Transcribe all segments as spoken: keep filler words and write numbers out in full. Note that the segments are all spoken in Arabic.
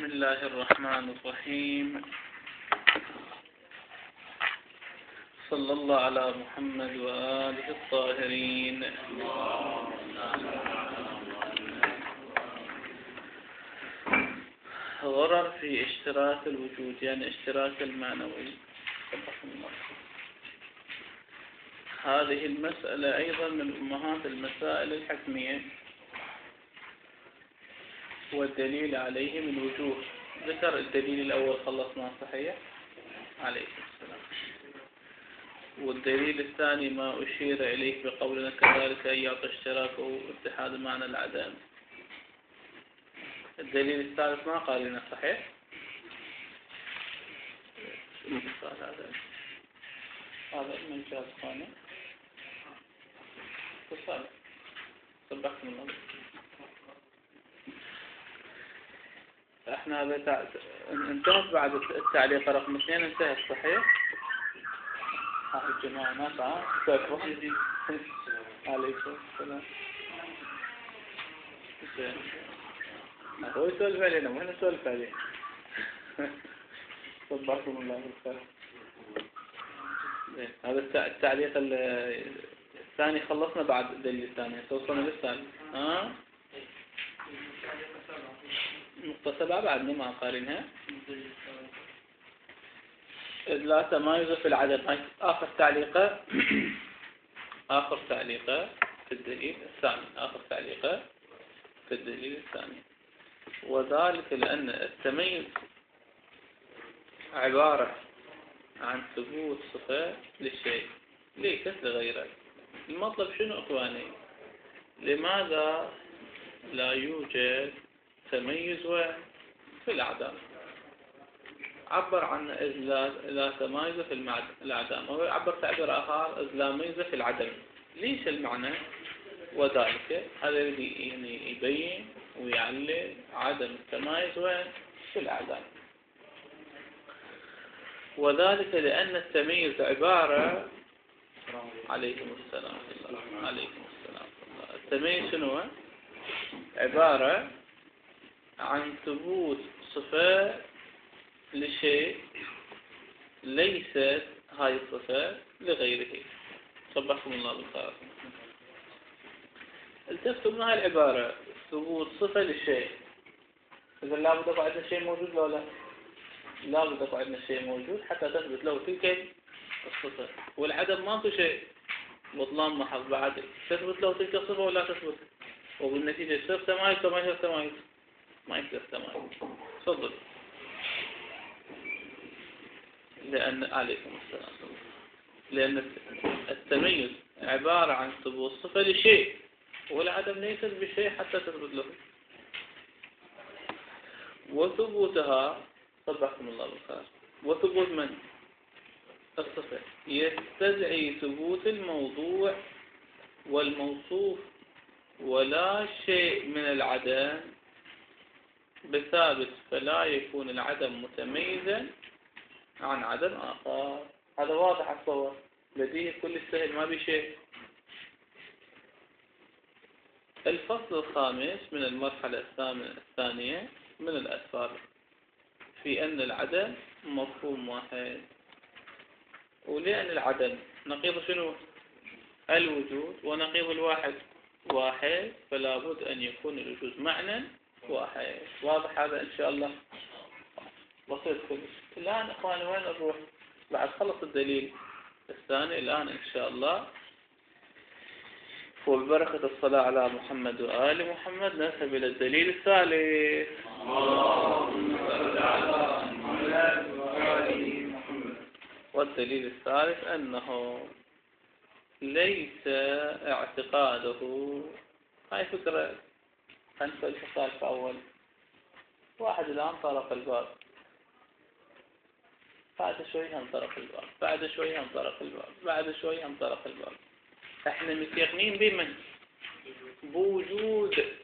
بسم الله الرحمن الرحيم. صلى الله على محمد وآله الطاهرين. غرر في اشتراك الوجود، يعني اشتراك المعنوي. هذه المسألة أيضا من أمهات المسائل الحكمية، والدليل عليه من وجوه. ذكر الدليل الأول خلصنا صحيح عليه السلام، والدليل الثاني ما أشير إليه بقولنا كذلك أن يعطي اشتراكه اتحاد معنى العدم. الدليل الثالث ما قال لنا صحيح. هذا هذا من جهة ثانية تصالح صبحكم الله. احنا هذا انتهت بعد التعليق رقم اثنين، انتهت صحيح. هاي الجماعة ما تعال عليكم السلام. هو يسولف علينا مو احنا نسولف عليه. صبحكم الله بالخير. هذا التعليق الثاني خلصنا بعد الدليل الثاني، توصلنا للثالث. ها نقطة سبعة بعدنا ما قارنها. لا تمايز في العدد. آخر تعليقة آخر تعليقة في الدليل الثاني آخر تعليقة في الدليل الثاني وذلك لأن التميز عبارة عن ثبوت صفة للشيء ليست لغيره. المطلب شنو إخواني؟ لماذا لا يوجد تميز في الأعدام؟ عبر عن إذ لا تمايز في الأعدام، هو عبر تعبير آخر إذ لا ميز في العدم. ليش المعنى؟ وذلك هذا يعني يبين ويعلل عدم التمايز وين في الأعدام. وذلك لأن التمييز عبارة عليكم السلام عليكم السلام التمييز شنو؟ عبارة عن ثبوت صفة لشيء ليست هاي الصفة لغيره. صبحكم الله بالخير. التفتوا من هاي العبارة ثبوت صفة للشيء. إذا لا بد عندنا شيء موجود لو لا لا بد عندنا شيء موجود حتى تثبت له تلك الصفة. والعدم ما في شيء بطلان محض بعد تثبت له تلك الصفة ولا تثبت، وبالنتيجة يصير تمايز وما يصير تمايز ما يصير تمايز. تفضل. لأن عليكم السلام لأن التميز عبارة عن ثبوت صفة لشيء، والعدم ليس بشيء حتى تثبت له. وثبوتها صبحكم الله بالخير. وثبوت من؟ الصفة يستدعي ثبوت الموضوع والموصوف، ولا شيء من العدم بثابت، فلا يكون العدم متميزا عن عدم آخر. هذا واضح الصور بديهي كل السهل ما بشيء. الفصل الخامس من المرحلة الثانية من الأسفار في أن العدم مفهوم واحد، ولأن العدم نقيض شنو؟ الوجود، ونقيض الواحد واحد، فلا بد أن يكون الوجود معنى واحد. واضح هذا إن شاء الله؟ بسيط كلش. الآن إخواني وين نروح؟ بعد خلص الدليل الثاني الآن إن شاء الله وببركة الصلاة على محمد وآل محمد نذهب إلى الدليل الثالث. اللهم صل على محمد وآل محمد. والدليل الثالث أنه ليس اعتقاده. هاي فكرة خلينا نسأل في أول واحد. الآن طرق الباب، بعد شوي هم طرق الباب، بعد شوي هم طرق الباب، بعد شوي هم طرق الباب. احنا متيقنين بمن؟ بوجود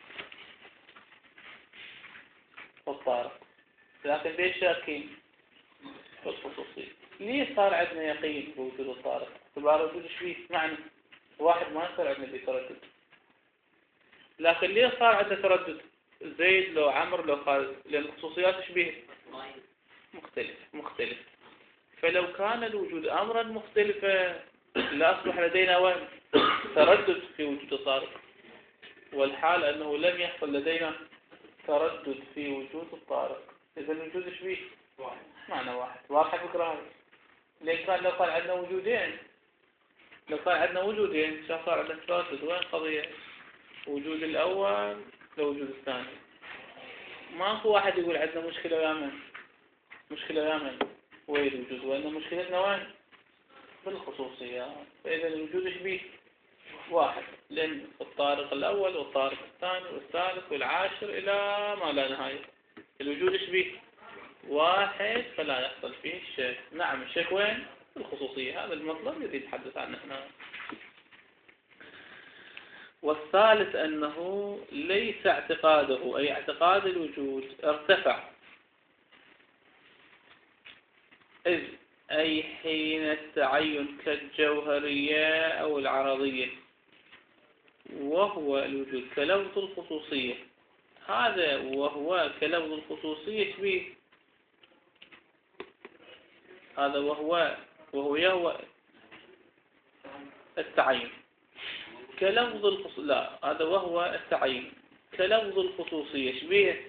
الطارق، لكن ليش شاكين في الخصوصية؟ ليه صار عندنا يقين بوجود الطارق؟ اعتبار وجود شوي معنى واحد ما يصير عندنا بتردد، لكن ليه صار عندنا تردد؟ زيد لو عمرو لو خالد، لأن الخصوصيات تشبه مختلف مختلف. فلو كان الوجود أمرا مختلفا لأصبح لدينا وين تردد في وجود الطارق، والحال أنه لم يحصل لدينا تردد في وجود الطارق. إذا الوجود ايش بيه؟ معنى واحد. واضح الفكرة هذه؟ لأن كان لو كان عندنا وجودين لو كان عندنا وجودين شو صار عندنا تردد؟ وين قضية؟ وجود الأول لوجود الثاني. ماكو واحد يقول عندنا مشكلة ويا من مشكلة ويا من وين الوجود، وإن مشكلتنا وين؟ بالخصوصيات. فإذا الوجود ايش بيه؟ واحد، لأن الطارق الأول والطارق الثاني والثالث والعاشر إلى ما لا نهاية الوجود ايش بيه؟ واحد، فلا يحصل فيه الشك. نعم الشك وين؟ الخصوصية. هذا المطلب الذي نتحدث عنه هنا. والثالث أنه ليس اعتقاده أي اعتقاد الوجود ارتفع، إذ أي حين التعين كالجوهرية أو العرضية، وهو الوجود كلفظ الخصوصية. هذا وهو كلفظ الخصوصية شبيه؟ هذا وهو وهو يهوى التعين كلفظ الخصوصية. لا، هذا وهو التعين كلفظ الخصوصية شبيه؟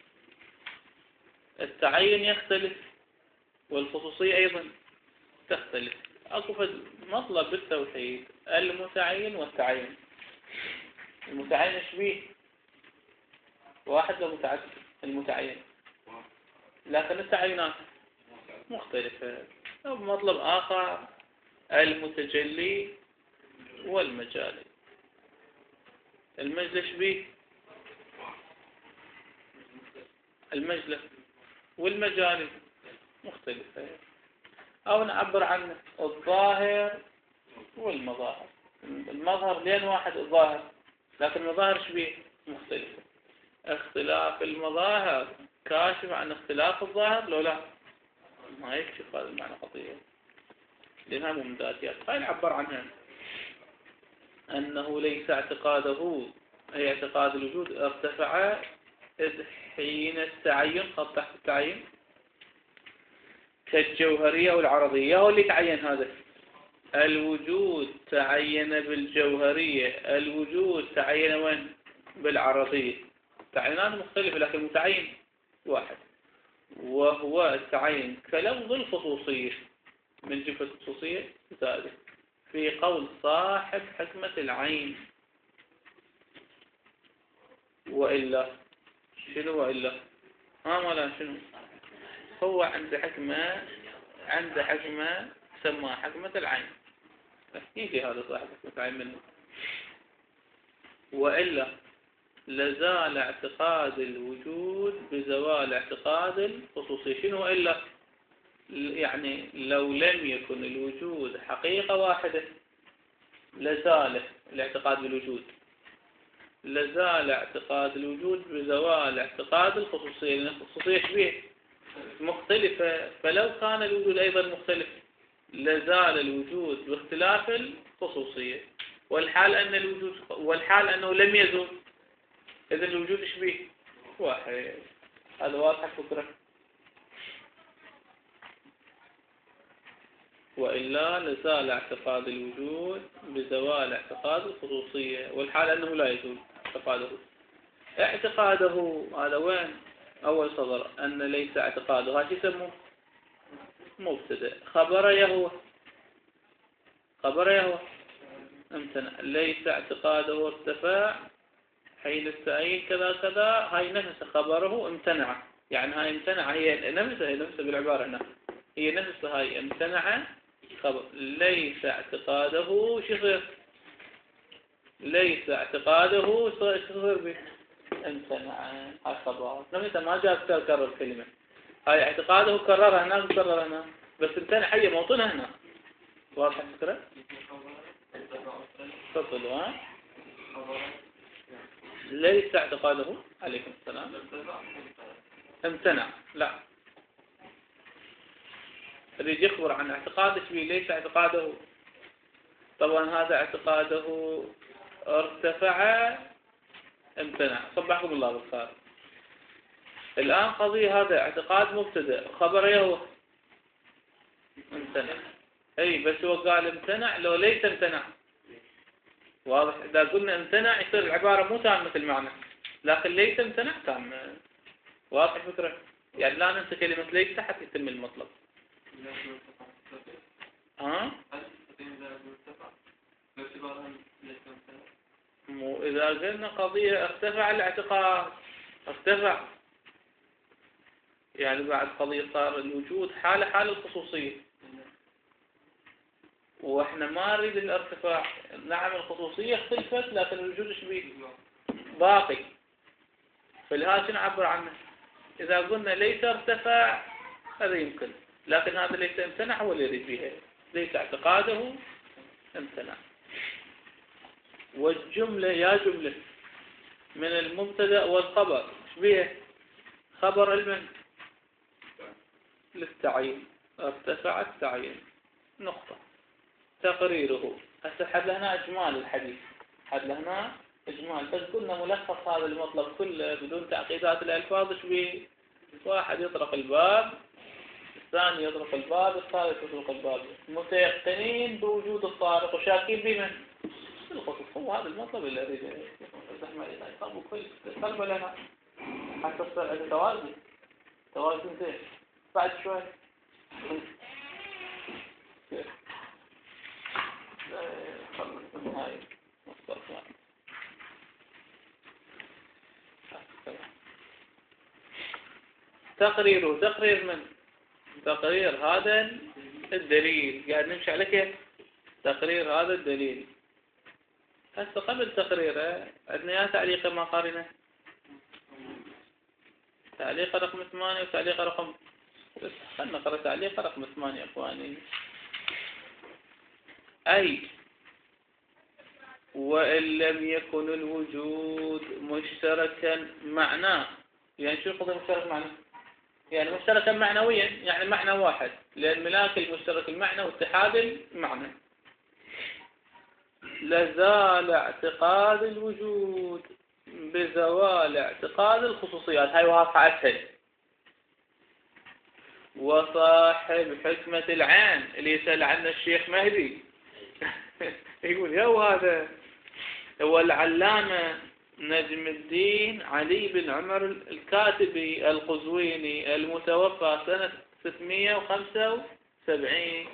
التعين يختلف والخصوصية أيضا تختلف. أكو مطلب بالتوحيد المتعين والتعين. المتعين شبيه؟ واحد لو متعدد المتعين، لكن التعينات مختلفة. مطلب آخر المتجلي والمجالي. المجلى شبيه؟ المجلى والمجالي مختلفة. أو نعبر عن الظاهر والمظاهر. المظهر لين واحد الظاهر، لكن المظاهر شبيه؟ مختلفة. اختلاف المظاهر كاشف عن اختلاف الظاهر لو لا ما يكشف هذا المعنى خطير، لأنها ممداتيات. هاي نعبر عنها أنه ليس اعتقاده أي اعتقاد الوجود ارتفع، إذ حين التعين خط تحت التعين كالجوهرية والعرضية. هو اللي تعين هذا الوجود تعين بالجوهرية، الوجود تعين وين؟ بالعرضية. تعينان مختلفة لكن متعين واحد، وهو التعين كلفظ الخصوصية من جهة الخصوصية زائدة في قول صاحب حكمة العين. وإلا شنو وإلا؟ ها مالا شنو؟ هو عنده حكمة عنده حكمة سماها حكمة العين، يجي هذا صاحب حكمة العين منه. وإلا لزال اعتقاد الوجود بزوال اعتقاد الخصوصية. شنو إلا؟ يعني لو لم يكن الوجود حقيقة واحدة لزال الاعتقاد بالوجود، لزال اعتقاد الوجود بزوال اعتقاد الخصوصية، لأن الخصوصية شبيه؟ مختلفة. فلو كان الوجود أيضا مختلف لزال الوجود باختلاف الخصوصية، والحال أن الوجود والحال أنه لم يزول. إذن الوجود شبيه؟ واحد. هذا واضح الفكرة. وإلا لزال اعتقاد الوجود بزوال اعتقاد الخصوصية، والحال أنه لا يزول اعتقاده. اعتقاده هذا وين؟ أول صدر أن ليس اعتقاده. هذا يسموه مبتدأ. خبر يهوى خبر يهوى امتنع. ليس اعتقاده ارتفاع حين التعيين كذا كذا. هاي نفس خبره امتنع، يعني هاي امتنع هي نفسها هي نفسها بالعبارة هنا هي نفسها هاي امتنع خبر. ليس اعتقاده شغير ليس اعتقاده شغير به امتنع. هاي خبر نفسها ما جاء تكرر كلمة. هاي اعتقاده كررها هنا وكررها هنا، بس امتنع هي موطنها هنا. واضح الفكرة؟ تفضلوا. ها ليس اعتقاده عليكم السلام امتنع. لا، يريد يخبر عن اعتقاده به ليس اعتقاده. طبعا هذا اعتقاده ارتفع امتنع. صبحكم الله بالخير. الآن قضية هذا اعتقاد مبتدأ، خبر ايه هو؟ امتنع. اي بس هو قال امتنع لو ليس امتنع. واضح؟ إذا قلنا امتنع يصير العبارة مو تامة المعنى، لكن ليس امتنع تامة. واضح الفكرة؟ يعني لا ننسى كلمة ليس حتى يتم المطلب. ها؟ مو إذا قلنا قضية ارتفع الاعتقاد، ارتفع يعني بعد قضية صار الوجود حالة حال الخصوصية، واحنا ما نريد الارتفاع. نعم الخصوصية اختلفت لكن الوجود ايش بيه؟ باقي. فلهذا شو نعبر عنه؟ إذا قلنا ليس ارتفع هذا يمكن، لكن هذا ليس امتنع هو اللي يريد بها، ليس اعتقاده امتنع. والجملة يا جملة من المبتدأ والخبر ايش بيه؟ خبر المن للتعيين، ارتفع التعيين نقطة. تقريره هسه حد لهنا إجمال الحديث، حد لهنا إجمال، بس قلنا ملخص هذا المطلب كله بدون تعقيدات الألفاظ ايش بيه؟ واحد يطرق الباب، الثاني يطرق الباب، الثالث يطرق الباب، متيقنين بوجود الطارق وشاكين بمن؟ الخصوص. هو هذا المطلب اللي أريد الزحمة إذا يصابوا كويس قلب لنا حتى تصير عندنا توازن، توازن زين. بعد شوي خلص النهاية مصطفى. تقريره، تقرير من؟ تقرير هذا الدليل، قاعد نمشي على كيف؟ تقرير هذا الدليل. هسه قبل تقريره عندنا يا تعليق ما قارنه، تعليق رقم ثمانية وتعليق رقم، خلنا نقرأ تعليق رقم ثمانية اخواني. أي وإن لم يكن الوجود مشتركا معناه، يعني شو القضية مشترك معناه؟ يعني مشتركا معنويا، يعني معنى واحد، لأن ملاك المشترك المعنى واتحاد المعنى. لزال اعتقاد الوجود بزوال اعتقاد الخصوصيات. هاي واضحة أسهل. وصاحب حكمة العين اللي يسأل عنه الشيخ مهدي يقول يا هذا هو العلامة نجم الدين علي بن عمر الكاتبي القزويني المتوفى سنة ستمئة وخمسة وسبعين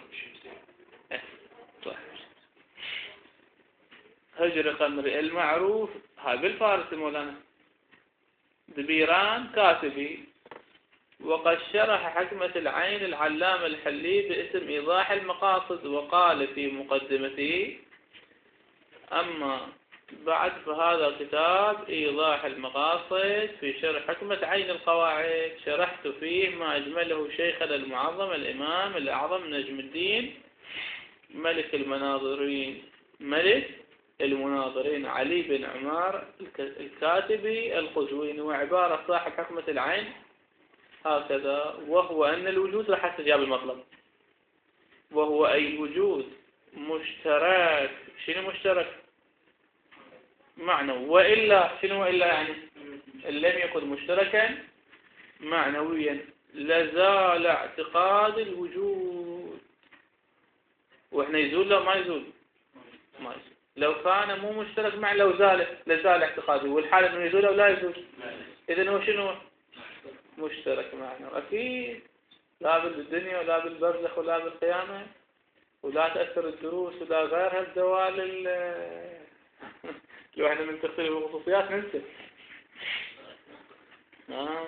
هجر قمري المعروف. هاي بالفارس مولانا دبيران كاتبي. وقد شرح حكمة العين العلامة الحلي باسم إيضاح المقاصد، وقال في مقدمته: أما بعد فهذا كتاب إيضاح المقاصد في شرح حكمة عين القواعد، شرحت فيه ما أجمله شيخنا المعظم الإمام الأعظم نجم الدين ملك المناظرين ملك المناظرين علي بن عمر الكاتبي القزويني. وعبارة صاحب حكمة العين هكذا: وهو أن الوجود راح استجاب المطلب، وهو أي وجود مشترك. شنو مشترك؟ معنوي. وإلا شنو إلا يعني إن لم يكن مشتركا معنويا لزال اعتقاد الوجود. وإحنا يزول لو ما يزول؟ ما يزول. لو كان مو مشترك مع لو زال لزال اعتقاده، والحال انه يزول او لا يزول. اذا هو شنو؟ مشترك معنا أكيد، لا بالدنيا ولا بالبرزخ ولا بالقيامة، ولا تأثر الدروس ولا غيرها الزوال اللي احنا من تختلف الخصوصيات ننسى. آه.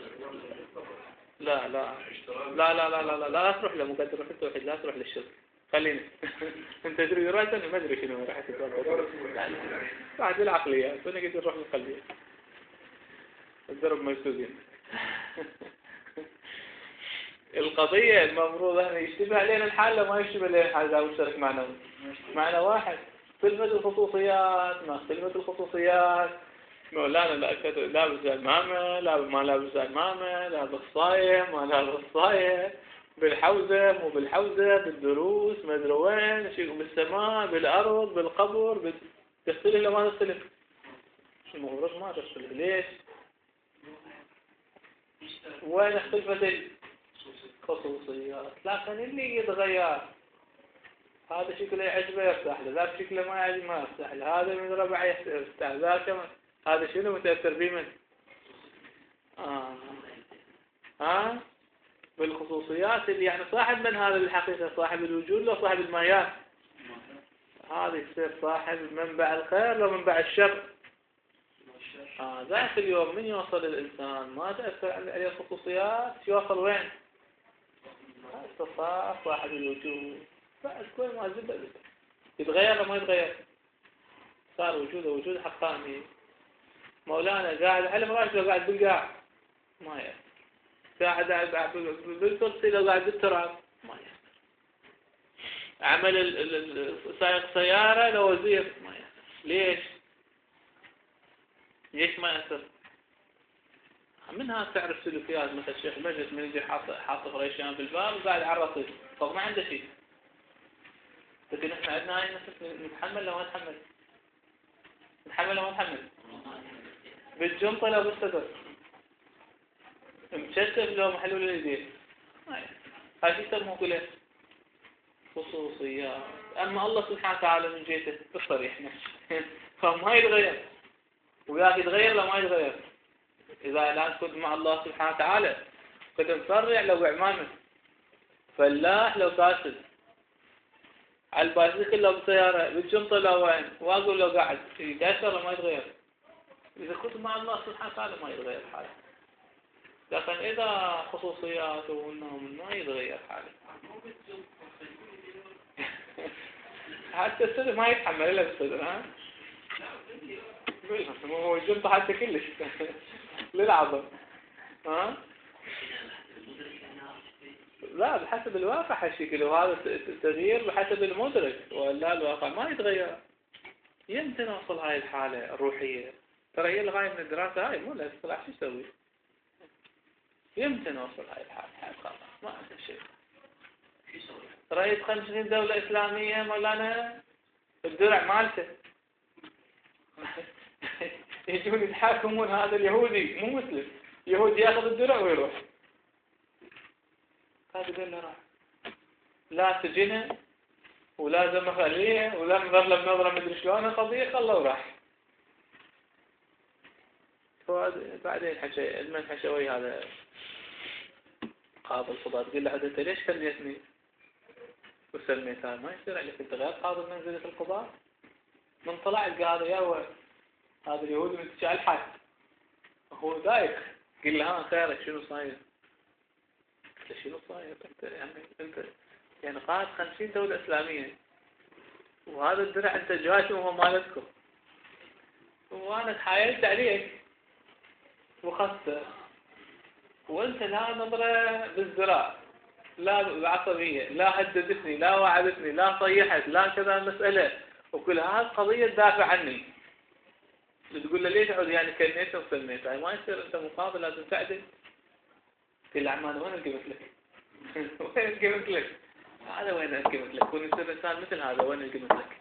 لا لا لا لا لا لا لا لا تروح لمقدر روح التوحيد، لا تروح للشرك. خلينا انت تدري رأيت انا ما ادري شنو راح تتوقع بعد العقليات، وانا قلت نروح للقلبية الضرب مسدودين. القضية المفروض احنا يشتبه علينا الحال لو ما يشتبه علينا الحال اذا مشترك معنا معنا واحد. كلمة الخصوصيات ما كلمة الخصوصيات مولانا لا لابس المامة، لا ما لابس المامة، لابس صاية ما لابس صاية، بالحوزة مو بالحوزة، بالدروس ما ادري وين، شيء بالسماء بالأرض بالقبر بال... تختلف ولا ما تختلف؟ المفروض ما تختلف. ليش؟ وين اختلفت الخصوصيات؟ لكن اللي يتغير هذا شكله يعجبه يفتح له، ذاك شكله ما يعجبه ما يفتح له، هذا من ربع يفتح ذاك. هذا شنو متأثر به من؟ آه. ها؟ بالخصوصيات اللي يعني صاحب من هذا الحقيقة؟ صاحب الوجود لو صاحب المايات؟ هذا يصير صاحب منبع الخير لو منبع الشر. آه ذاك اليوم من يوصل الإنسان ما تأثر عليه الخصوصيات يوصل وين؟ صار صاحب الوجود. بعد كل ما زبد يتغير ولا ما يتغير؟ صار وجوده وجود حقاني. مولانا قاعد على فراش لو قاعد بالقاع ما يأثر، قاعد بالكرسي لو قاعد بالتراب ما يأثر، عمل سائق سيارة لو وزير ما يأثر. ليش؟ ليش ما يأثر؟ منها تعرف سلوكيات مثل الشيخ مجلس من يجي حاط حاط فريشان بالباب وقاعد على الرصيف، طب ما عنده شيء. لكن احنا عندنا هاي الناس نتحمل لو ما نتحمل؟ نتحمل لو ما نتحمل؟ بالجنطة لو بالصدر، مشتف لو محلول اليدين، هاي شو يسموه كله؟ خصوصيات. أما الله سبحانه وتعالى من جهته بالصريح نفسه فما يتغير، وياك يتغير لو ما يتغير. إذا الآن كنت مع الله سبحانه وتعالى كنت مصرع لو بعمامه، فلاح لو كاسد، على البايسكل لو بسيارة، بالجنطة لو وين، واقف لو قاعد، يتأثر لو ما يتغير. إذا كنت مع الله سبحانه وتعالى ما يتغير حاله. لكن إذا خصوصياته وإنهم ما يتغير حاله. حتى الصدر ما يتحمل إلا بالصدر. ها؟ هو الجنطة حتى كلش للعظم. ها؟ لا بحسب الواقع هالشكل، وهذا التغيير بحسب المدرك، ولا الواقع ما يتغير. يمتى نوصل هاي الحالة الروحية؟ ترى هي الغاية من الدراسة هاي، مو لا طلع شو يسوي؟ يمتى نوصل هاي الحالة؟ هاي خلاص ما عنده شيء. رئيس خمسين دولة إسلامية مولانا الدرع مالته يجون يتحاكمون هذا اليهودي مو مسلم، يهودي ياخذ الدرع ويروح. هذا قال له راح لا سجنه ولا زم خليه ولا نظر له بنظره مدري شلون القضيه، خلى وراح. بعدين حكى المن حكى ويا هذا قاضي القضاة، تقول له انت ليش كلمتني وسلميتها؟ ما يصير عليك انت غير قاضي منزله القضاء. من طلع القاضي يا هو هذا اليهودي من على الحد هو دايخ، قل له ها خيرك شنو صاير؟ شنو صاير؟ انت يعني انت يعني قائد خمسين دولة إسلامية وهذا الدرع انت جاشم وهو مالتكم، وانا تحايلت عليك وخسته، وانت لا نظرة بالزراع، لا بعصبية، لا هددتني، لا وعدتني، لا صيحت، لا كذا المسألة، وكل هذه قضية تدافع عني. تقول له ليش عود يعني كنيت وسميت؟ يعني ما يصير انت مقابل لازم تعدل. تقول له عمان وين القيمة لك؟ وين القيمة لك؟ هذا وين القيمة لك؟ كون يصير انسان مثل هذا وين القيمة لك؟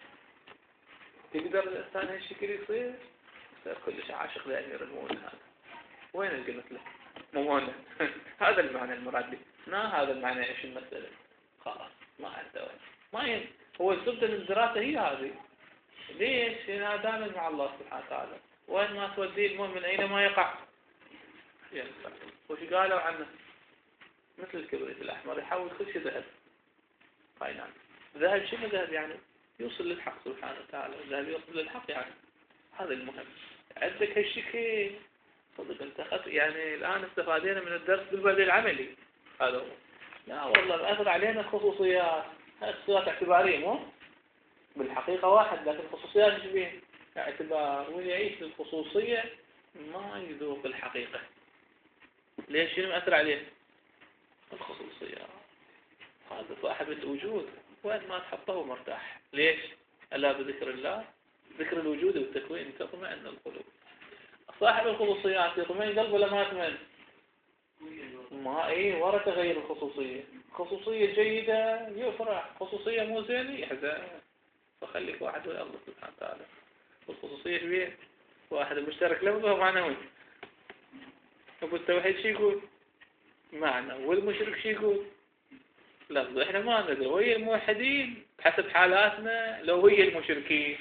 تقدر الانسان هالشكل يصير؟ يصير كلش عاشق لأمير المؤمنين هذا. وين القيمة لك؟ مو هنا. هذا المعنى المراد به. ما هذا المعنى ايش المسألة؟ خلاص ما عنده وين. ما ين... هو الزبدة من الدراسة هي هذه. ليش؟ هنا دائما مع الله سبحانه وتعالى. وين ما توديه المؤمن أينما يقع ينفع. وش قالوا عنه؟ مثل الكبريت الأحمر يحول كل شيء ذهب. هاي نعم. ذهب شنو ذهب يعني؟ يوصل للحق سبحانه وتعالى. الذهب يوصل للحق يعني. هذا المهم. عندك هالشكل صدق انت خط يعني الآن استفادينا من الدرس بالبعد العملي. هذا هو. لا والله مأثر علينا الخصوصيات. هاي خصوصيات اعتبارية مو؟ بالحقيقة واحد لكن خصوصيات ايش بيه؟ اعتبار، واللي يعيش بالخصوصية ما يذوق الحقيقة. ليش شنو مأثر عليه؟ الخصوصية. هذا صاحب الوجود وين ما تحطه مرتاح. ليش؟ ألا بذكر الله ذكر الوجود والتكوين تطمئن القلوب. صاحب الخصوصيات يطمئن قلبه ولا ما يطمئن؟ ما ايه ورا تغير الخصوصية. خصوصية جيدة يفرح، خصوصية مو زينة يحزن. فخليك واحد ويا الله سبحانه وتعالى. والخصوصية شبيه واحد مشترك لفظي ومعنوي. أبو التوحيد شو يقول؟ معنى. والمشرك شو يقول؟ لفظي. إحنا ما ندري ويا الموحدين حسب حالاتنا لو ويا المشركين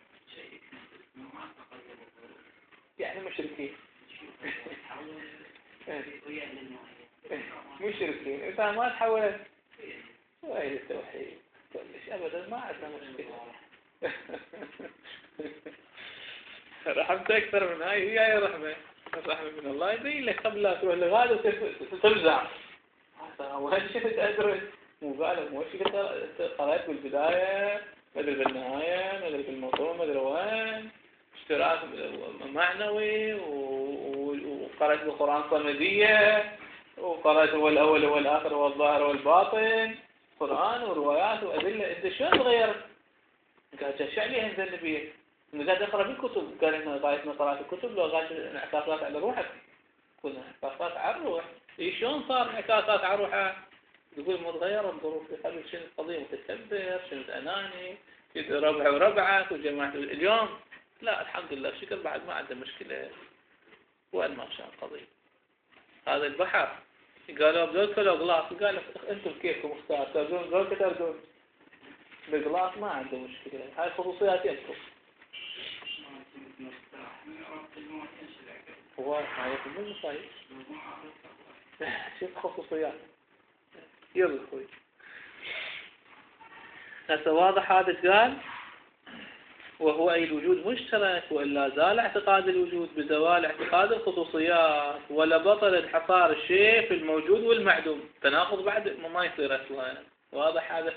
يعني مشركين مشركين إذا ما تحولت ويا التوحيد كلش أبدا ما عندنا مشكلة. رحمت أكثر من هاي هي هاي رحمة الرحمة من الله يبين لك قبل لا تروح لغاية وتفزع. أول شيء تدرس مو قالك مو شيء قرأت بالبداية ما أدري بالنهاية ما أدري بالموضوع ما أدري وين اشتراك معنوي وقرأت بالقرآن صمدية وقرأت هو الأول هو الآخر هو الظاهر والباطن قرآن وروايات وأدلة. أنت شلون تغيرت؟ قال شو عليه عند النبي؟ إنه قاعد أقرأ بالكتب. قال إنه غاية من قراءة الكتب لو غاية انعكاسات على روحك. كنا انعكاسات على الروح. إيه شلون صار انعكاسات على روحه؟ يقول متغيرة الظروف في قلبك. شنو القضية؟ متكبر، شنو أناني، شنو ربع وربعك وجماعة اليوم. لا الحمد لله شكر بعد ما عنده مشكلة. وين ما شاء القضية. هذا البحر قالوا بذول كلوا غلاس. قال أنتم كيفكم اختار تردون ذول كتردون بالغلاس ما عنده مشكلة. هاي خصوصيات يذكر. هو هاي من المصايب. شوف خصوصيات يلا خوي. هسه واضح هذا قال وهو أي الوجود مشترك وإلا زال اعتقاد الوجود بزوال اعتقاد الخصوصيات ولا بطل انحصار الشيء في الموجود والمعدوم. تناقض بعد ما يصير أصلا. واضح هذا؟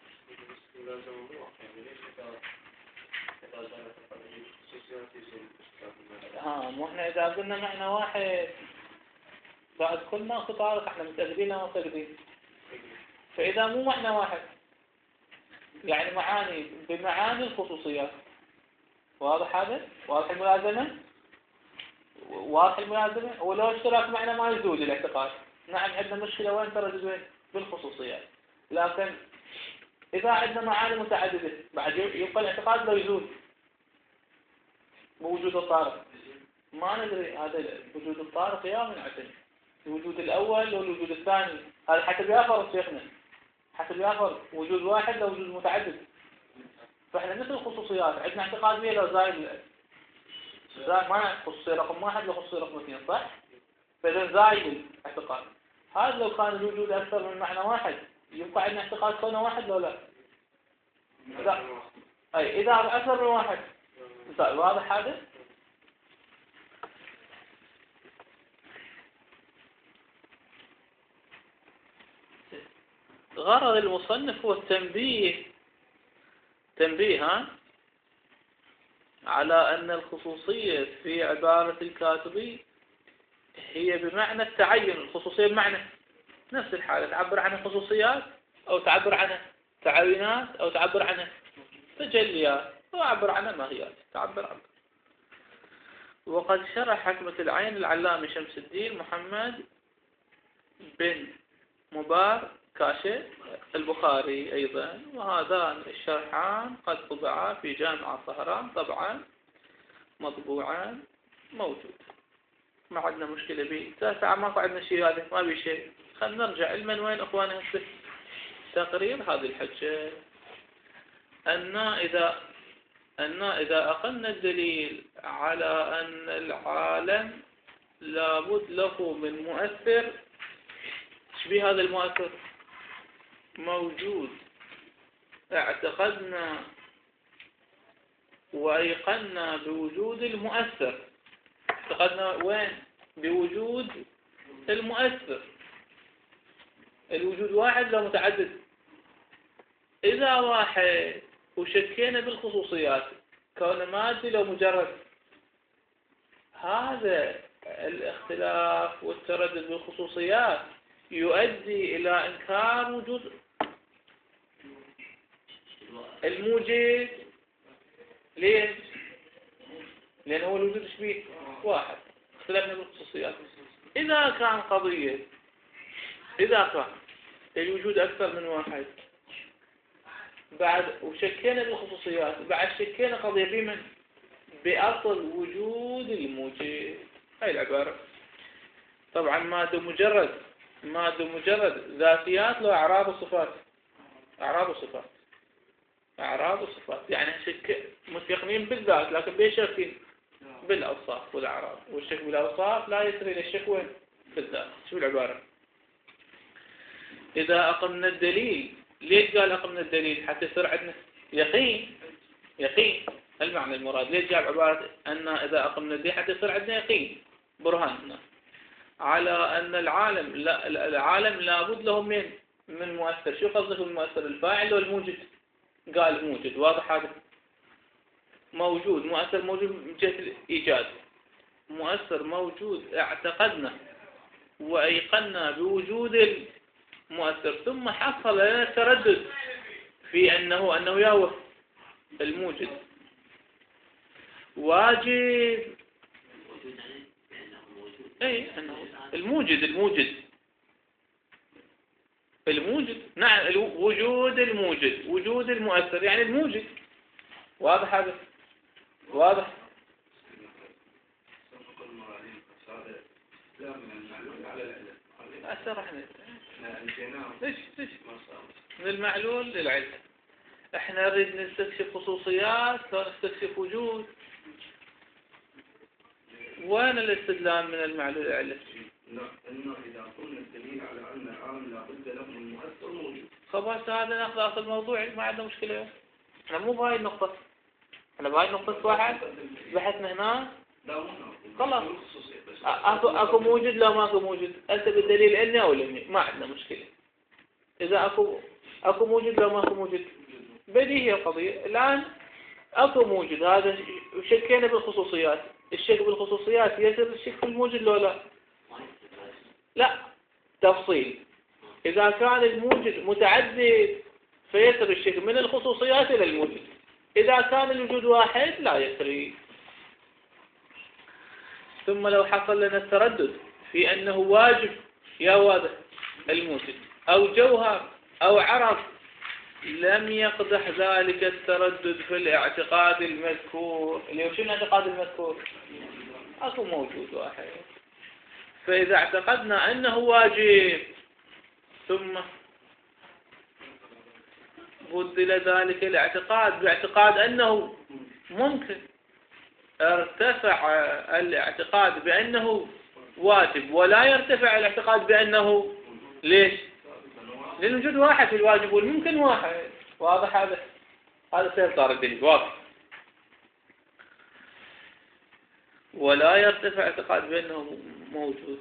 ها مو احنا إذا قلنا معنى واحد بعد كل ما خطارق احنا متأكدين أو متأكدين. فإذا مو معنى واحد يعني معاني بمعاني الخصوصيات. واضح هذا؟ واضح الملازمة؟ واضح الملازمة؟ ولو اشتراك معنى ما يزول الاعتقاد. نعم عندنا مشكلة وين ترى وين؟ بالخصوصيات. لكن إذا عندنا معاني متعددة بعد يبقى الاعتقاد لا يزول بوجود الطارق. ما ندري هذا وجود الطارق يا من عدم الوجود الأول أو الوجود الثاني. هذا حسب يافر شيخنا حسب يافر وجود واحد لو وجود متعدد. فإحنا مثل الخصوصيات عندنا اعتقاد بيه لو زايد زايد ما خصوصية رقم واحد لو خصوصية رقم اثنين صح؟ فإذا زايد الاعتقاد هذا لو كان الوجود أكثر من معنى واحد يبقى عندنا اعتقاد كونه واحد لو لا؟ لا. أي إذا أكثر من واحد مثال واضح هذا؟ غرض المصنف هو التنبيه تنبيها على أن الخصوصية في عبارة الكاتبي هي بمعنى التعين. الخصوصية بمعنى نفس الحالة تعبر عن الخصوصيات أو تعبر عن تعيينات أو تعبر عن تجليات أو تعبر عن ماهيات تعبر عنه. وقد شرح حكمة العين العلامة شمس الدين محمد بن مبار كاشي البخاري أيضا. وهذان الشرحان قد طبعا في جامعة طهران طبعا مطبوعان موجود. ما عندنا مشكلة به. تاسع ماكو عندنا شيء هذا ما بي شيء. خلينا نرجع علما وين أخواني هسه تقرير هذه الحجة أن إذا أن إذا أقلنا الدليل على أن العالم لابد له من مؤثر. شبيه هذا المؤثر موجود اعتقدنا وأيقنا بوجود المؤثر. اعتقدنا وين؟ بوجود المؤثر. الوجود واحد لو متعدد. إذا واحد وشكينا بالخصوصيات كون مادي لو مجرد. هذا الاختلاف والتردد بالخصوصيات يؤدي إلى إنكار وجود الموجد. ليش؟ لأنه هو الوجود شبيه واحد اختلفنا بالخصوصيات. إذا كان قضية إذا كان الوجود أكثر من واحد بعد وشكينا بالخصوصيات بعد شكينا قضية بمن؟ بأصل وجود الموجد. هاي العبارة. طبعا ما دو مجرد ما دو مجرد ذاتيات له أعراب وصفات. أعراب وصفات أعراب وصفات يعني شك متيقنين بالذات لكن بيشكين بالأوصاف والأعراب، والشك بالأوصاف لا يسري للشك وين بالذات. شو العبارة؟ إذا أقمنا الدليل، ليش قال أقمنا الدليل؟ حتى يصير عندنا يقين. يقين المعنى المراد. ليش جاب عبارة أن إذا أقمنا الدليل؟ حتى يصير عندنا يقين، برهان على أن العالم لا العالم لابد له من من مؤثر. شو قصدك بالمؤثر؟ الفاعل والموجد. قال موجد، واضح هذا؟ موجود، مؤثر موجود من جهة الإيجاد، مؤثر موجود اعتقدنا وأيقنا بوجود المؤثر، ثم حصل لنا تردد في أنه أنه يهوى الموجد واجب. أي أنه الموجد الموجد الموجد نعم وجود الموجد، وجود المؤثر يعني الموجد. واضح هذا؟ واضح؟ أسرحنا ليش ليش من المعلول للعلم. احنا نريد نستكشف خصوصيات لا نستكشف وجود. وين الاستدلال من المعلول للعلم؟ إنه إذا قلنا الدليل على أن العالم لا بد له من مؤثر موجود. خلاص هذا ناخذ أصل الموضوع، ما عندنا مشكلة. احنا مو بهاي النقطة، احنا بهاي النقطة واحد بحثنا هنا. لا مو خلاص اكو اكو موجود لا ماكو موجود، انت بالدليل اني او لمي، ما عندنا مشكلة. اذا اكو اكو موجود لا ماكو موجود بديهية القضية. الان اكو موجود، هذا شكينا بالخصوصيات. الشك بالخصوصيات يصير الشك في الموجود لو لا؟ لا، تفصيل. إذا كان الموجد متعدد فيسري الشك من الخصوصيات إلى الموجد. إذا كان الوجود واحد لا يسري. ثم لو حصل لنا التردد في أنه واجب يا واضح الموجد أو جوهر أو عرض، لم يقدح ذلك التردد في الاعتقاد المذكور. اللي شنو الاعتقاد المذكور؟ أكو موجود واحد. فإذا اعتقدنا أنه واجب ثم بدل ذلك الاعتقاد باعتقاد أنه ممكن، ارتفع الاعتقاد بأنه واجب ولا يرتفع الاعتقاد بأنه ليش؟ لأن الوجود واحد في الواجب والممكن واحد. واضح هذا؟ هذا سيطار الدليل واضح. ولا يرتفع اعتقاد بأنه موجود،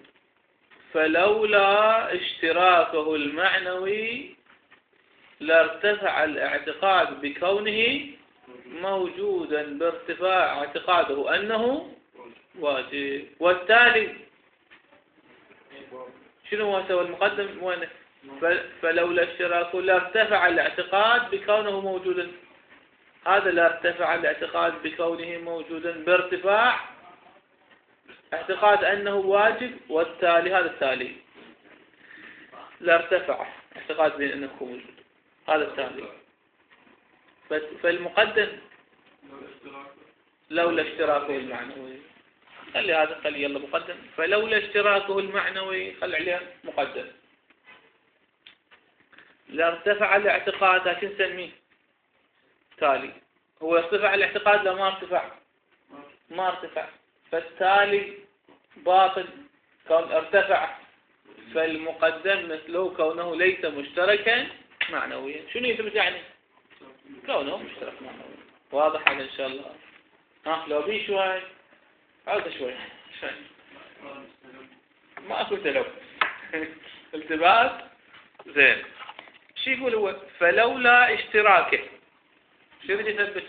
فلولا اشتراكه المعنوي لارتفع الاعتقاد بكونه موجودا بارتفاع اعتقاده أنه واجب. والتالي شنو هو سوى المقدم وينه؟ فلولا اشتراكه لارتفع الاعتقاد بكونه موجودا. هذا لارتفع الاعتقاد بكونه موجودا بارتفاع اعتقاد أنه واجب. والتالي هذا التالي لارتفع اعتقاد بأنه موجود. هذا التالي. فالمقدم لولا اشتراكه المعنوي، خلي هذا خلي يلا مقدم. فلولا اشتراكه المعنوي خلي عليه مقدم لارتفع الاعتقاد. لكن نسميه تالي. هو ارتفع الاعتقاد لا ما ارتفع؟ ما ارتفع. فالتالي باطل كون ارتفع. فالمقدم مثله كونه ليس مشتركا معنويا. شنو يثبت يعني؟ كونه مشترك معنويا. واضح هذا إن شاء الله؟ ها لو بي شوي عود شوي شوي ما أكو تلو التباس زين. شو يقول هو؟ فلولا اشتراكه شو بدي يثبت؟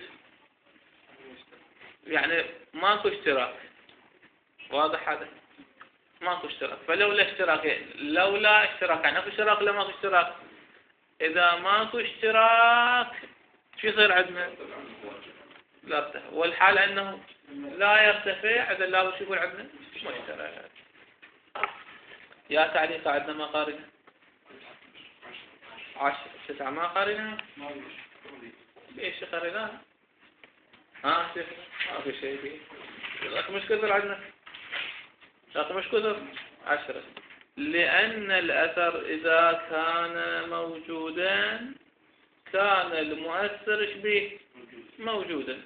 يعني ماكو اشتراك. واضح هذا؟ ماكو اشتراك. فلولا اشتراك، لولا اشتراك يعني اكو اشتراك ولا ماكو اشتراك؟ اذا ماكو اشتراك شو يصير عندنا؟ لا يرتفع. والحال انه لا يرتفع اذا لا شو يقول عندنا؟ مشترك. يا تعليق عندنا ما قارنه عشرة تسعة ما قارنه. ايش قارناه؟ ها شوف ما في شيء فيه. الرقم مش كثر عندنا، الرقم مش كثر عشرة. لأن الأثر إذا كان موجودا كان المؤثر إيش به؟ موجودا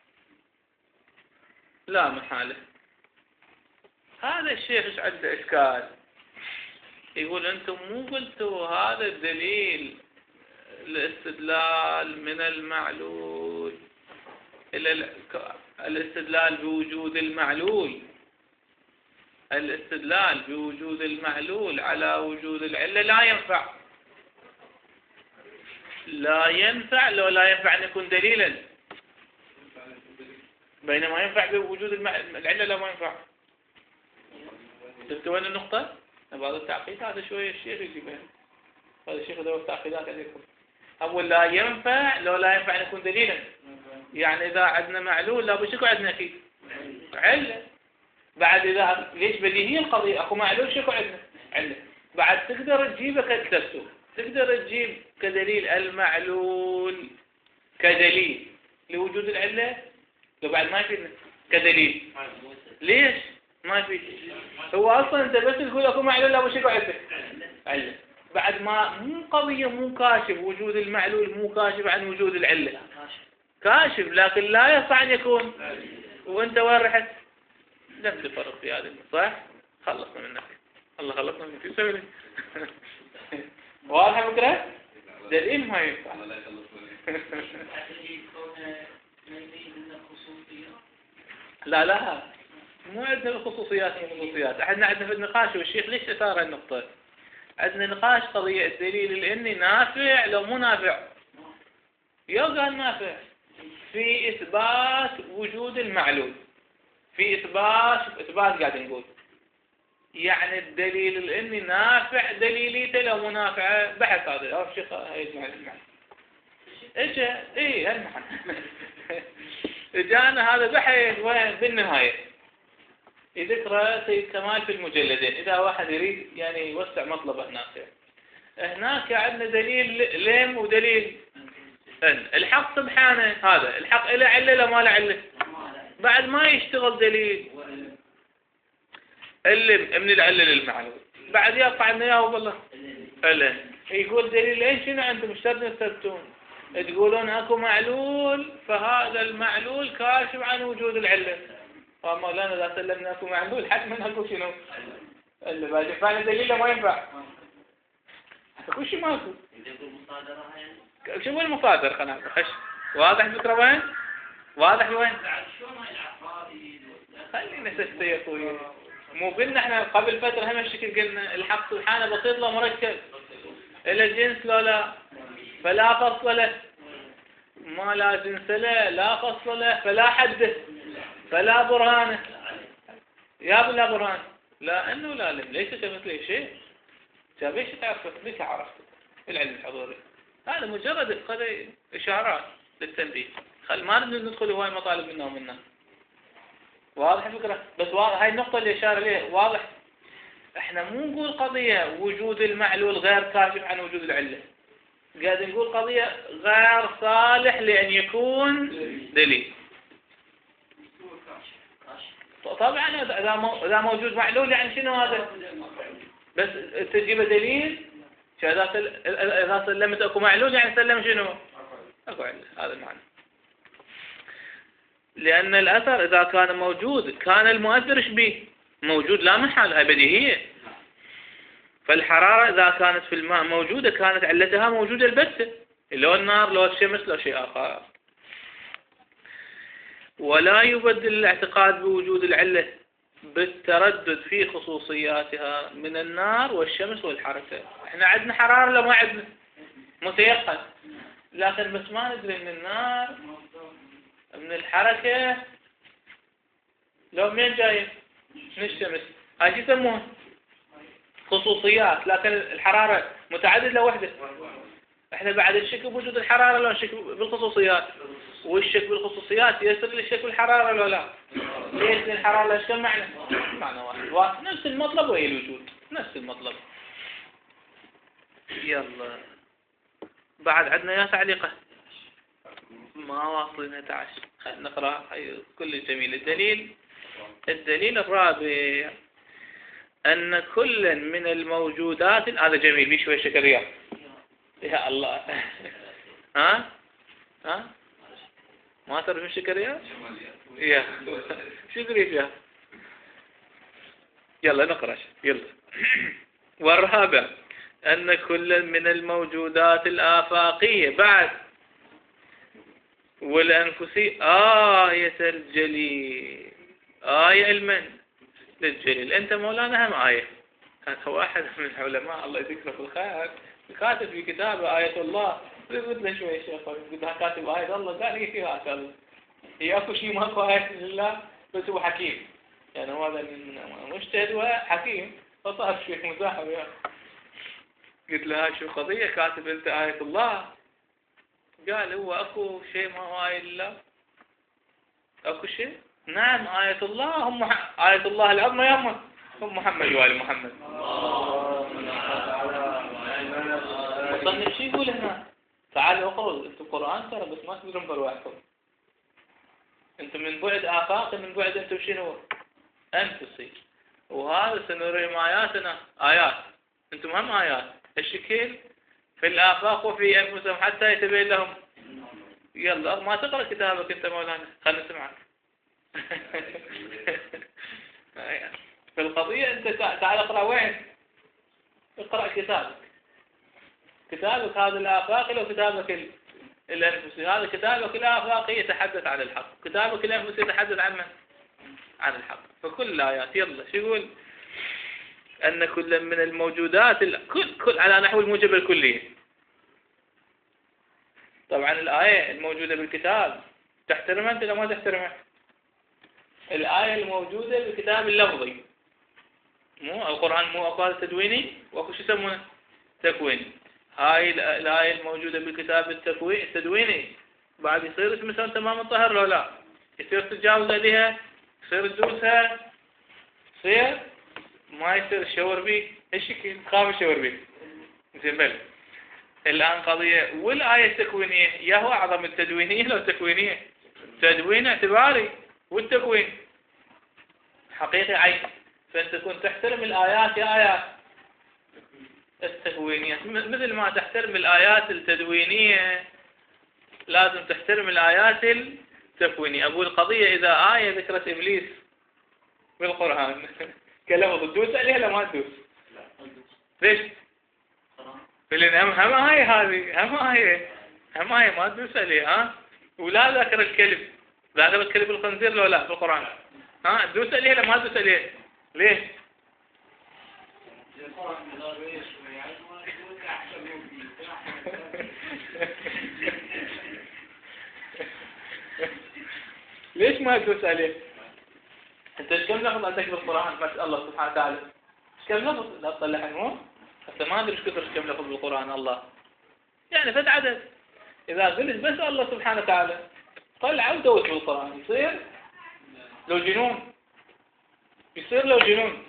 لا محالة. هذا الشيخ إيش عنده إشكال؟ يقول أنتم مو قلتوا هذا الدليل الاستدلال من المعلول إلى الاستدلال بوجود المعلول، الاستدلال بوجود المعلول على وجود العلة لا ينفع، لا ينفع لو لا ينفع أن يكون دليلا، بينما ينفع بوجود العلة لا ما ينفع. شفتوا وين النقطة؟ بعض التعقيد هذا شوية الشيخ يجيبها، هذا الشيخ ذو التعقيدات عليكم. أول لا ينفع لو لا ينفع أن يكون دليلا، يعني إذا عندنا معلول لا بشكو عندنا أكيد علة. بعد إذا ليش بديهية القضية أكو معلول شكو عندنا علة، بعد تقدر تجيبه كتلبسه، تقدر تجيب كدليل المعلول كدليل لوجود العلة، لو بعد ما يفيدنا كدليل. ليش ما يفيد؟ هو أصلا أنت بس تقول أكو معلول لا بشكو عندنا علة، بعد ما مو قضية مو كاشف وجود المعلول، مو كاشف عن وجود العلة، كاشف لكن لا يصح أن يكون. وأنت وين رحت؟ لم تفرق في هذا صح؟ خلصنا منك، الله خلصنا منك شو سوي لي؟ واضح فكرة؟ دليل ما ينفع. لا لا مو عندنا الخصوصيات والخصوصيات، احنا عندنا في النقاش والشيخ ليش اثار النقطة؟ عندنا نقاش قضية الدليل الإني نافع لو مو نافع. يبقى النافع في إثبات وجود المعلول، في إثبات إثبات قاعد نقول يعني الدليل الإني نافع دليليته لو مو نافع. بحث هذا أو شيخ يجمع المعنى إجا إيه هالمعنى إجانا هذا بحث وين بالنهاية يذكره سيد كمال في المجلدين إذا واحد يريد يعني يوسع مطلبه هناك. هناك عندنا دليل لم ودليل ان. الحق سبحانه هذا الحق إله علة لا ما له علة، بعد ما يشتغل دليل اللم من العلة للمعلول، بعد يقع عندنا يا والله إله يقول دليل ايش شنو انتم مش تثبتون؟ تقولون اكو معلول فهذا المعلول كاشف عن وجود العلة. فمولانا إذا سلمنا أكو معلول حتما أكو شنو؟ اللي بعد ينفعنا دليل ما ينفع. أكو شيء ما أكو. شو المصادر خلنا خش. واضح الفكرة وين؟ واضح وين؟ خلينا نسستي يا أخوي. مو قلنا إحنا قبل فترة هم الشكل قلنا الحق سبحانه بسيط له مركب. إلى جنس لا لا فلا فصل له، ما لا جنس له لا فصل له فلا حده فلا برهانه. يا بلا برهان لا انه لا لم ليس كمثله شيء. ايش تعرف ليش عرفت العلم الحضوري؟ هذا مجرد قضية اشارات للتنبيه. خل ما نريد ندخل هواي مطالب منا ومنا. واضح الفكره؟ بس واضح هاي النقطه اللي اشار ليه واضح. احنا مو نقول قضيه وجود المعلول غير كاشف عن وجود العله، قاعد نقول قضيه غير صالح لان يكون دليل. طبعا إذا موجود معلول يعني شنو هذا؟ بس تجيب دليل إذا سلمت أكو معلول يعني سلم شنو؟ أكو علة. هذا المعنى. لأن الأثر إذا كان موجود كان المؤثر إيش بيه؟ موجود لا محال، هاي بديهية. فالحرارة إذا كانت في الماء موجودة كانت علتها موجودة البتة، لو النار لو الشمس لو شيء آخر. ولا يبدل الاعتقاد بوجود العلة بالتردد في خصوصياتها من النار والشمس والحركة. احنا عندنا حرارة لو ما عندنا متيقن، لكن بس ما ندري من النار من الحركة لو منين جاية من الشمس. هاي يسموها خصوصيات، لكن الحرارة متعددة لوحدة. احنا بعد الشك بوجود الحرارة لو الشك بالخصوصيات، والشك بالخصوصيات يسر للشك بالحرارة لو لا. ليش الحرارة ليش كم معنى؟ معنى واحد. نفس المطلب وهي الوجود نفس المطلب. يلا بعد عندنا يا تعليقة ما واصلين احد عشر. خلينا نقرأ كل جميل. الدليل الدليل الرابع أن كل من الموجودات، هذا جميل بيه شوي شكريات يا الله. ها ها ما تعرف الشكريات يا شو تريد يا يلا نقرأ يلا. والرابع أن كل من الموجودات الآفاقية بعد والأنفسية آية الجليل، آية المن للجليل. أنت مولانا هم آية. هذا واحد من العلماء الله يذكره في الخير كاتب في كتابه آية الله، قلت له شوي شيخ قلت له كاتب آية الله، قال لي فيها آية الله، هي أكو شيء ماكو آية لله بس هو حكيم، يعني هو هذا مجتهد وحكيم فصار شيء مزاح وياه. قلت له هاي شو قضية كاتب أنت آية الله؟ قال هو أكو شيء ما هو آية لله؟ أكو شيء؟ نعم آية الله هم آية الله العظمى يا هم محمد وآل محمد. مصنف شو يقول هنا؟ تعالوا اقرأوا انتم القرآن ترى بس ما تقدرون برواحكم. انتم من بعد آفاق، من بعد انتم شنو؟ أنفسي. وهذا سنريهم آياتنا آيات. انتم هم آيات. الشكل في الآفاق وفي أنفسهم حتى يتبين لهم. يلا ما تقرأ كتابك انت مولانا، خلنا نسمعك. في القضية انت تعال اقرأ وين؟ اقرأ كتابك. كتابك هذا الآفاقي لو كتابك الأنفسي، هذا كتابك الآفاقي يتحدث عن الحق، كتابك الأنفسي يتحدث عن من؟ عن الحق. فكل الآيات يلا شو يقول؟ أن كل من الموجودات كل كل على نحو الموجب الكلي. طبعا الآية الموجودة بالكتاب تحترمها أنت ولا ما تحترمها؟ الآية الموجودة بالكتاب اللفظي، مو القرآن مو أقوال تدويني وأكو شو يسمونه؟ تكويني. هاي الآية الموجودة بالكتاب التكويني التدويني بعد يصير اسم الإنسان تماما طهر لو لا؟ يصير تتجاوز عليها؟ يصير تدوسها؟ يصير ما يصير الشاور بيه؟ ايش شكل؟ خاف الشاور بيه. زين بل الآن قضية والآية التكوينية يا هو أعظم التدوينية لو التكوينية؟ تدوين اعتباري والتكوين حقيقي عين. فأنت تكون تحترم الآيات يا آيات التكوينية مثل ما تحترم الآيات التدوينية لازم تحترم الآيات التكوينية. أبو القضية إذا آية ذكرت إبليس بالقرآن كلمة تدوس عليها لا ما تدوس؟ ليش؟ لأن هم هم آية هذه هم آية هم آية ما تدوس عليها. ها ولا ذكر الكلب ذكر الكلب الخنزير لو لا في القرآن ها تدوس عليها لا ما تدوس عليها؟ ليش؟ ليش ما تدوس عليه؟ انت ايش كم لفظ عندك بالقرآن ما شاء الله سبحانه وتعالى؟ ايش كم لفظ؟ لا تطلع مو؟ حتى ما ادري ايش كثر كم لفظ بالقرآن الله. يعني فد عدد. اذا قلت بس الله سبحانه وتعالى طلع ودوس بالقرآن يصير لو جنون. يصير لو جنون.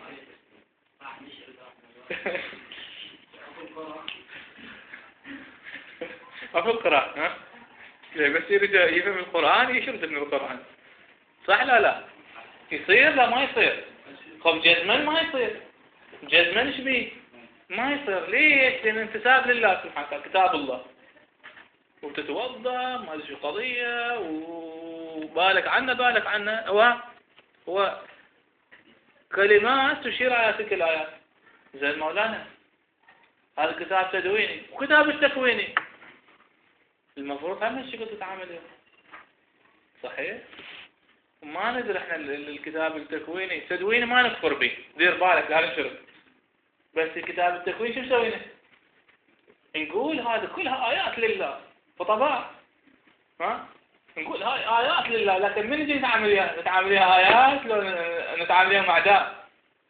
أفكر ها؟ بس يريد يفهم القرآن يشرد من القرآن صح لا لا؟ يصير لا ما يصير؟ خب جزما ما يصير. جزما ايش بيه؟ ما يصير. ليش؟ لأن انتساب لله سبحانه وتعالى كتاب الله وتتوضا ما ادري شو قضية وبالك عنه بالك عنه هو هو كلمات تشير على تلك الآيات. زين مولانا هذا كتاب تدويني وكتاب التكويني المفروض هم الشكل تتعامل فيه صحيح؟ وما ندري احنا الكتاب التكويني التدويني ما نكفر به دير بالك لا نشرب. بس الكتاب التكويني شو مسوينا؟ نقول هذا كلها آيات لله فطبعا ها نقول هاي آيات لله لكن من نجي نتعامل وياها؟ نتعامل وياها آيات لو نتعامل وياها مع أعداء؟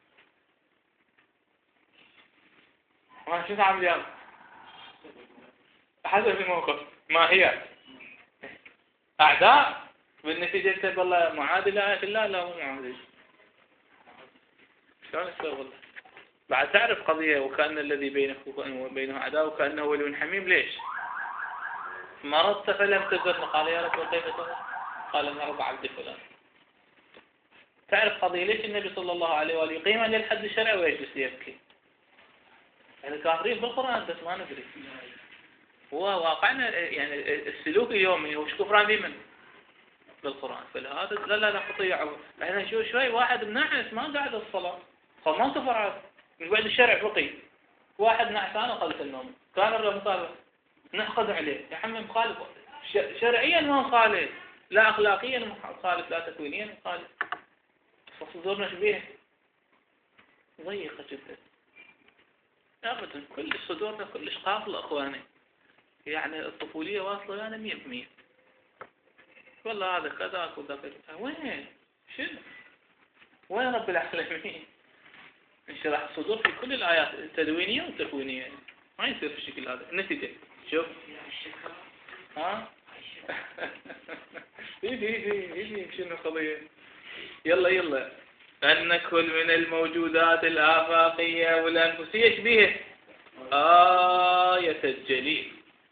ما شو نتعامل وياها؟ حسب الموقف ما هي أعداء بالنتيجة أنت والله معادل لآية الله لا مو معادل. شلون يصير والله؟ بعد تعرف قضية وكأن الذي بينك وبينه أعداء وكأنه ولي حميم. ليش؟ مرضت فلم تزرني قال يا رب وكيف تغفر؟ قال أنا ربع عبد فلان. تعرف قضية ليش النبي صلى الله عليه وآله يقيم للحد الشرعي ويجلس يبكي؟ يعني كافرين بالقرآن بس ما ندري. هو واقعنا يعني السلوك اليومي هو كفران بمن؟ بالقرآن. فلهذا لا لا لا قطيع. احنا شو شوي واحد منعس ما قاعد الصلاة فما كفر هذا من بعد الشرع بقي. واحد نعسان وخلف النوم كان الرمضان نحقد عليه يا عمي مخالف شرعيا ما مخالف لا أخلاقيا مخالف لا تكوينيا مخالف. فصدورنا شبيه ضيقة جدا أبدا. كل صدورنا كلش قافلة أخواني. يعني الطفولية واصلة يعني مية بمية. والله هذا كذاك وذاك وين شنو وين رب العالمين؟ انشرح الصدور في كل الآيات التدوينية والتكوينية ما يصير في الشكل هذا. النتيجة شوف ها يجي يجي يجي شنو القضية. يلا يلا أن نكل من الموجودات الآفاقية والأنفسية شبيه آية الجليل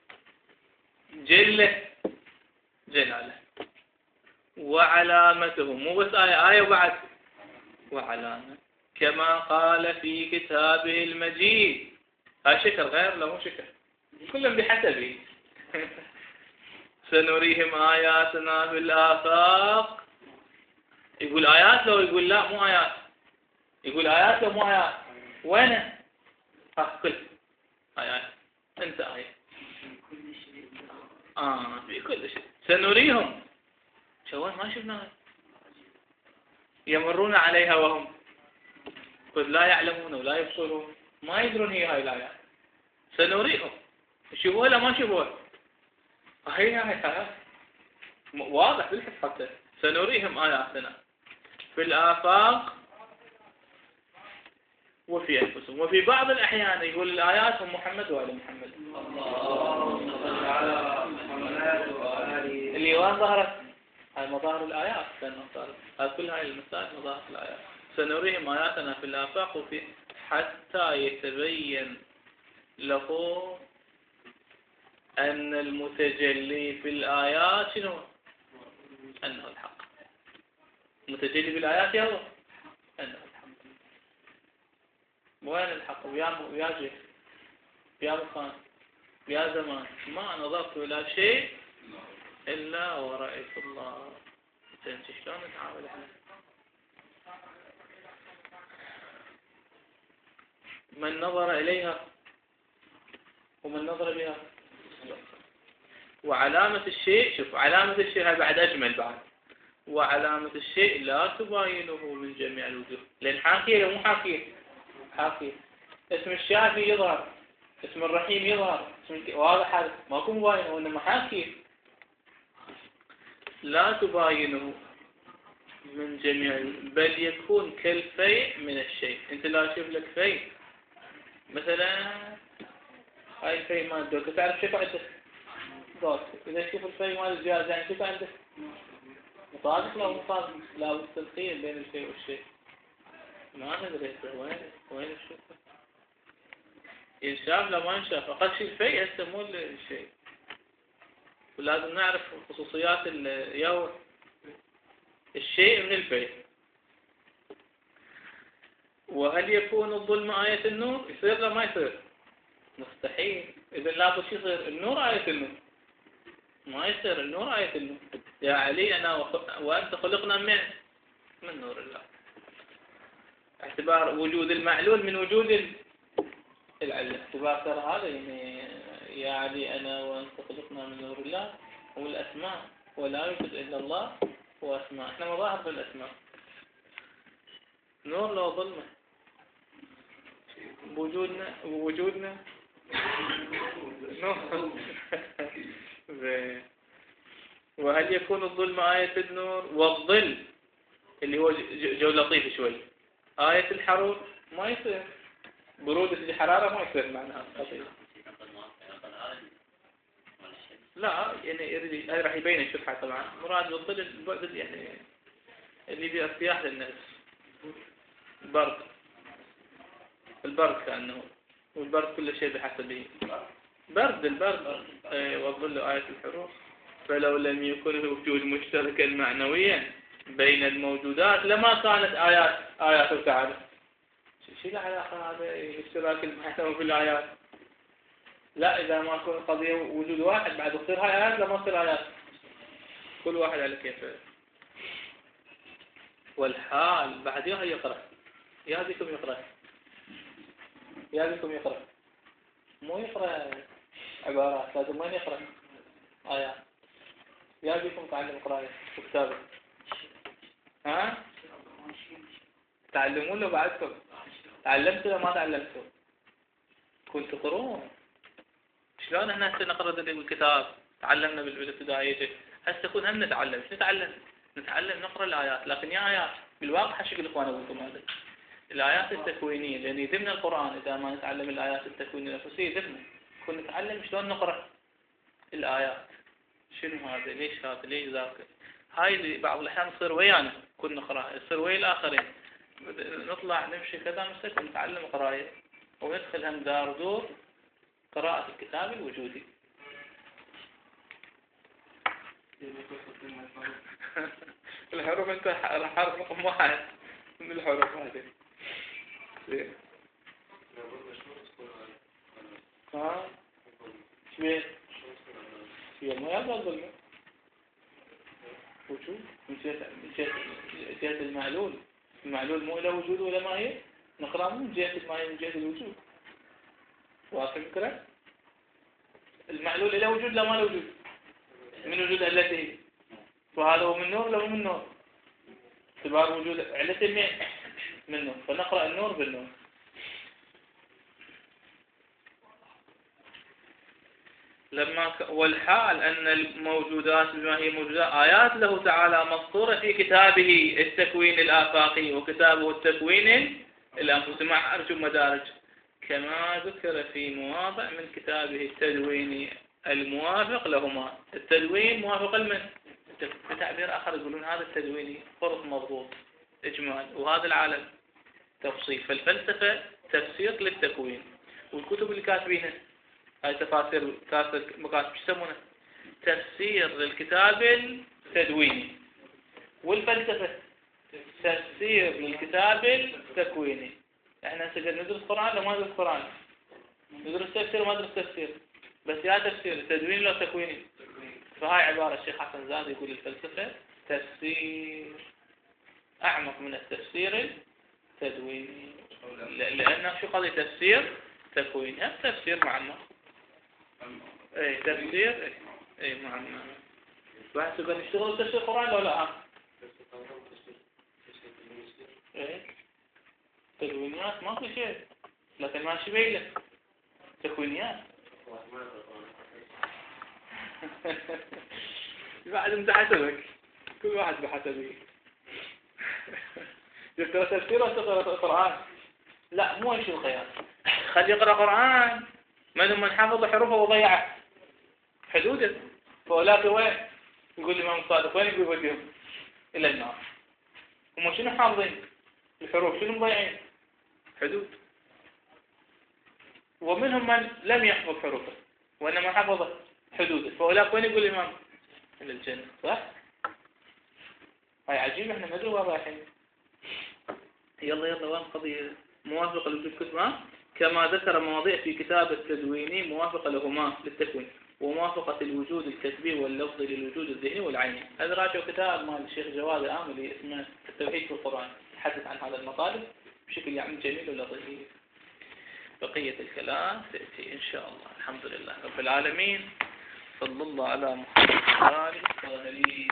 جله جلاله وعلامته. مو بس آية آية وبعد وعلامة كما قال في كتابه المجيد. هاي شكر غير لا مو شكر كلهم بحسبه. سنريهم آياتنا في الآفاق. يقول آيات لو يقول لا مو آيات. يقول آيات لو مو آيات. وين ها كل آيات أنت آية آه في كل شيء. سنريهم شوان ما شفنا يمرون عليها وهم قد لا يعلمون ولا يبصرون ما يدرون هي هاي الآيات. سنريهم شوفوها لا ما شوفوها هي هاي واضح بالحس حتى. سنريهم آياتنا في الآفاق وفي أنفسهم. وفي بعض الأحيان يقول الآيات هم محمد وآل محمد اللي وين ظهرت هاي مظاهر الآيات لأنه صارت هاي كل هاي المسائل مظاهر الآيات. سنريهم آياتنا في الآفاق وفي حتى يتبين له أن المتجلي في الآيات شنو؟ أنه الحق. المتجلي بالآيات هو أنه الحق. وين الحق؟ ويا ويا جه ويا مكان ويا زمان ما نظرت إلى شيء إلا ورأيت الله. أنت شلون نتعامل احنا؟ من نظر إليها ومن نظر بها. وعلامة الشيء شوف علامة الشيء هذا بعد أجمل بعد. وعلامة الشيء لا تباينه من جميع الوجوه. لأن حاكية مو حاكية حاكية. اسم الشافي يظهر اسم الرحيم يظهر اسم واضح هذا ماكو مباينه وإنما حاكية لا تباينه من جميع بل يكون كالفيء من الشيء. انت لا تشوف لك فيء مثلا هاي الفيء مال الدوك تعرف شو عندك دوك اذا تشوف الفيء مال الجهاز يعني شو عندك مطابق لو مطابق لا بالتلقين بين الشيء والشيء ما ندري وين وين الشيء ينشاف لا ما ينشاف. اقل شيء الفيء هسه مو الشيء. ولازم نعرف خصوصيات اليوم الشيء من الفيء. وهل يكون الظلم آية النور؟ يصير لا ما يصير مستحيل. إذا لابد شو يصير النور آية النور ما يصير النور آية النور. يا علي أنا وأنت خلقنا من من نور الله. اعتبار وجود المعلول من وجود العلة. اعتبار ترى هذا يعني يا علي أنا وأنت خلقنا من نور الله والأسماء ولا يوجد إلا الله وأسماء. إحنا مظاهر بالأسماء. نور لو ظلمة بوجودنا ووجودنا نور. وهل يكون الظلم آية النور والظل اللي هو جو لطيف شوي آية الحرور ما يصير. برودة الحرارة ما يصير معناها خطير. لا يعني هذا راح يبين الشرحة طبعا. مراد بالظل البعد يعني اللي بيه ارتياح للنفس. البرد البرد كأنه والبرد كل شيء بحسبه. برد البرد والظل آية الحروف فلو لم يكن الوجود مشتركا معنويا بين الموجودات لما كانت آيات آيات تعالى. شو العلاقة هذا الاشتراك المعنوي في الآيات؟ لا، إذا ما كان قضية وجود واحد بعد تصير هاي آيات لما تصير آيات، كل واحد على كيفه. والحال بعد يا يقرأ، يا بكم يقرأ، يا بكم يقرأ، مو يقرأ عبارات، لازم وين يقرأ آيات. يا بكم تعلم قراءة وكتابة. ها؟ تعلمون له بعدكم؟ تعلمتوا ولا ما تعلمتوا؟ كنتوا تقرون. شلون احنا هسه نقرأ الكتاب؟ تعلمنا بالابتدائية، هسه كون هم نتعلم. ايش نتعلم؟ نتعلم نقرأ الآيات، لكن يا آيات بالواقع هالشكل إخوان أقولكم هذا الآيات التكوينية، لأن يذمنا القرآن إذا ما نتعلم الآيات التكوينية النفسية يذمنا. كون نتعلم شلون نقرأ الآيات. شنو هذا؟ ليش هذا؟ ليش ذاك؟ هاي اللي بعض الأحيان تصير ويانا كنا نقرأ، تصير ويا الآخرين، نطلع نمشي كذا مسك نتعلم قراية وندخل هم دار دور قراءة الكتاب الوجودي. الحروف انت حرف رقم واحد من الحروف هذه. ها؟ شوية شوية ما يضل لنا وشو؟ من جهة المعلول. المعلول مو له وجود ولا ماهية، نقرأ من جهة الماهية من جهة الوجود. واضح الفكرة؟ المعلول له وجود لا ما له وجود، من وجود علته، وهذا هو من نور له من نور، اعتبار وجود علته من نور، فنقرأ النور بالنور. لما ك... والحال أن الموجودات بما هي موجودات آيات له تعالى مسطورة في كتابه التكوين الآفاقي وكتابه التكوين الأنفسي مع أرجو مدارج، كما ذكر في مواضع من كتابه التدوين الموافق لهما. التدوين موافق لمن؟ بتعبير آخر يقولون هذا التدويني فرض مضبوط إجمال، وهذا العالم تفصيل. فالفلسفة تفسير للتكوين، والكتب اللي كاتبينها هاي تفاسير كاتب مكاتب يسمونه تفسير للكتاب التدويني، والفلسفة تفسير للكتاب التكويني. احنا نقدر ندرس قرآن لو ما ندرس قرآن، ندرس تفسير وما ندرس تفسير، بس يا تفسير تدويني لو تكويني. فهاي عبارة الشيخ حسن زاد يقول الفلسفة تفسير أعمق من التفسير التدويني، لأنه شو قضية تفسير تكويني؟ هم تفسير معمق. اي تفسير اي, اي معنا واحد يقول نشتغل تفسير القرآن ولا لا؟ اي تكوينيات ما في شيء، لكن ماشي بيله تكوينيات. بعد انت حسبك، كل واحد بحسبه. تقرأ تفسير ولا تقرأ القرآن؟ لا مو شيء الخيال، خلي يقرأ قرآن من من حفظ حروفه وضيعه حدوده، فأولاك وين؟ يقول الإمام الصادق وين يقول وديهم؟ إلى النار. هم شنو حافظين؟ الحروف شنو مضيعين؟ حدود. ومنهم من لم يحفظ حروفه وإنما حفظ حدوده، فأولاك وين يقول الإمام؟ إلى الجنة. صح؟ هاي عجيبة، احنا ندري وين رايحين. يلا يلا وين قضية موافقة لوجود كتبه، كما ذكر مواضيع في كتاب التدويني موافقة لهما للتكوين، وموافقة الوجود الكتبي واللفظي للوجود الذهني والعيني. هذا راجع كتاب مال الشيخ جواد العاملي اسمه التوحيد في القرآن، يتحدث عن هذا المطالب بشكل يعني جميل ولطيف. بقية الكلام تأتي إن شاء الله. الحمد لله رب العالمين، صلى الله على محمد وآله وصحبه.